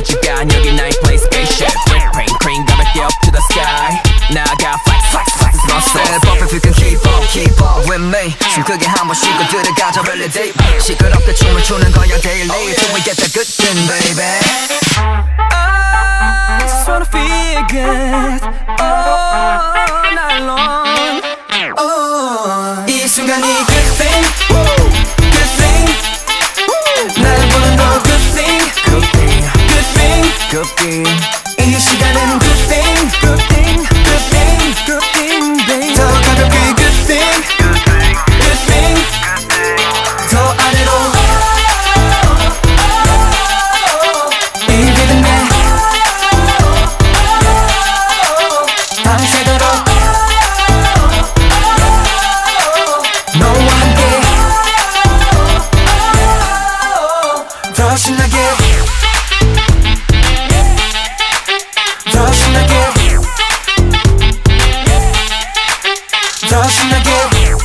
멀찌감 여기 나의 place spaceship Whipping cream 가볍게 up to the sky 나가 flex flex flex Step up if you can keep up with me 숨 크게 한 번 쉬고 들어가자 really deep 시끄럽게 춤을 추는 거야 daily Till we get that good thing baby I just wanna feel good all night long 이 순간이 good thing good thing 날 보는 너 good thing Good thing, good thing good thing 이 시간은 good thing good thing good thing Good thing baby 더 가볍게 good thing good thing 더 아래로 이 리듬에 밤새도록 너와 함께 더 신나게 더 신나게 더 신나게